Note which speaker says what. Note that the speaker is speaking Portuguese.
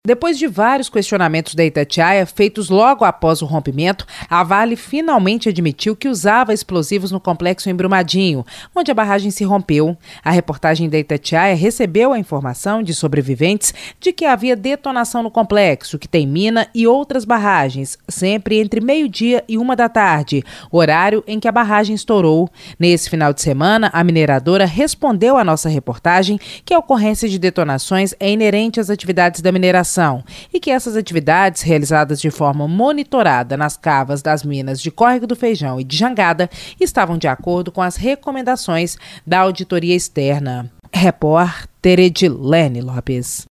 Speaker 1: Depois de vários questionamentos da Itatiaia, feitos logo após o rompimento, a Vale finalmente admitiu que usava explosivos no complexo em Brumadinho, onde a barragem se rompeu. A reportagem da Itatiaia recebeu a informação de sobreviventes de que havia detonação no complexo, que tem mina e outras barragens, sempre entre 12:00 e 13:00, horário em que a barragem estourou. Nesse final de semana, a mineradora respondeu à nossa reportagem que a ocorrência de detonações é inerente às atividades da mineração e que essas atividades, realizadas de forma monitorada nas cavas das minas de Córrego do Feijão e de Jangada, estavam de acordo com as recomendações da auditoria externa. Repórter Edilene Lopes.